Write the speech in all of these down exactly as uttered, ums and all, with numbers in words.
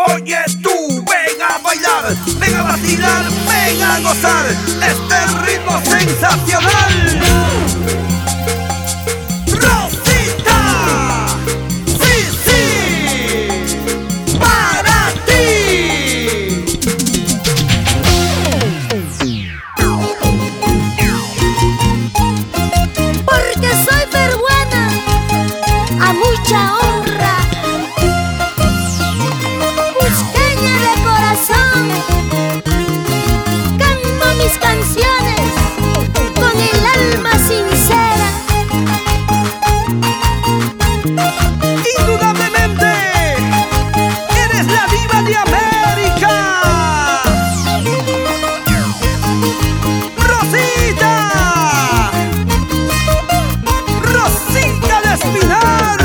Oye tú, ven a bailar, ven a vacilar, ven a gozar este ritmo sensacional. Rosita, sí, sí, para ti. Porque soy peruana, a mucha honra, cusqueña de corazón, canto mis canciones con el alma sincera. Indudablemente, eres la diva de América. Rosita, Rosita de Espinar.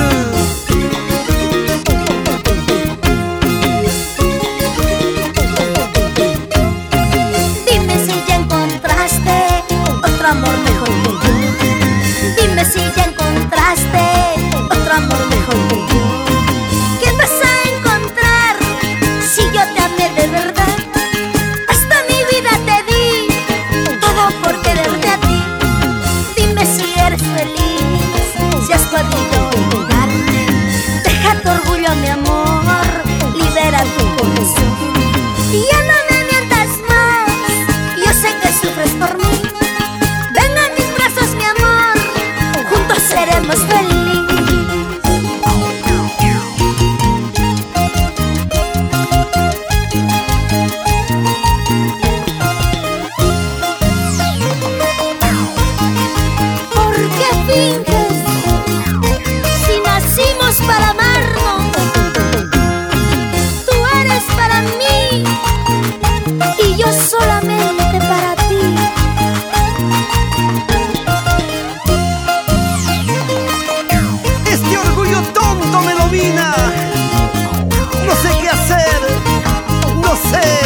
Dime si ya encontraste otro amor mejor que yo. Dime si ya encontraste otro amor mejor que yo. ¿Qué vas a encontrar si yo te amé de verdad? Hasta mi vida te di, todo por quererte a ti. Dime si eres feliz, si has podido olvidarme. Deja tu orgullo, mi amor, libera tu corazón. Y ya no me mientas más, yo sé que sufres por mí. Ven a mis brazos, mi amor, juntos seremos felices. ¿Por qué finges si nacimos para amarnos? Tú eres para mí y yo solamente para ti. Este orgullo tonto me domina. No sé qué hacer, no sé.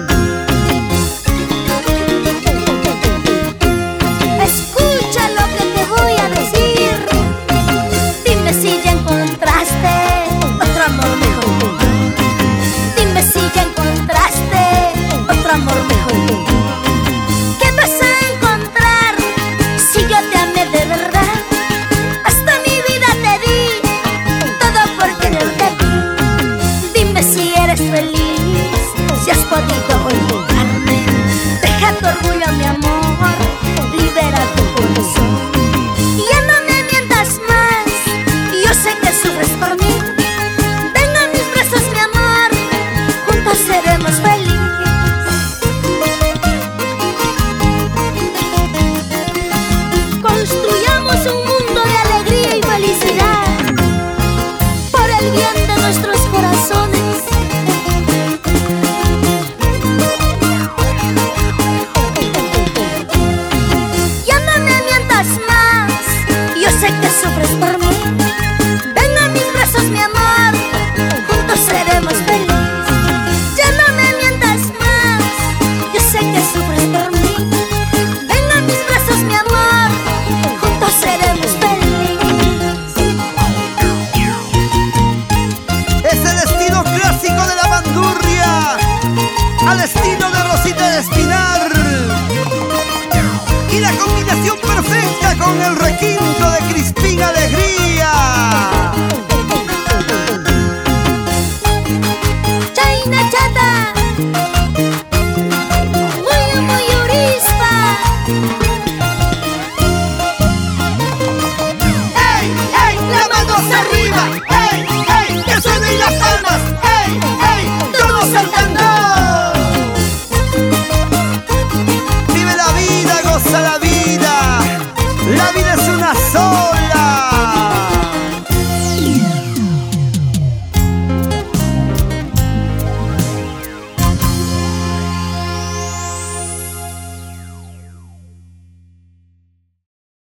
Escucha lo que te voy a decir. Dime si ya encontraste otro amor mejor que yo. Dime si ya encontraste otro amor mejor que yo. ¿Qué vas a encontrar si yo te amé de verdad? Hasta mi vida te di, todo por quererte a ti. Dime si eres feliz, si has podido olvidarme. Deja tu orgullo, mi amor, libera tu corazón. Y ya no me mientas más, yo sé que sufres por mí. Ven a mis brazos, mi amor, juntos seremos felices. Construyamos un mundo de alegría y felicidad por el bien de nuestros corazones. Ya no me mientas más, yo sé que sufres por mí. Ven a mis brazos, mi amor, juntos seremos felices. Ya no me mientas más, yo sé que sufres por mí. Ven a mis brazos, mi amor, juntos seremos felices. Es el estilo clásico de la bandurria, al estilo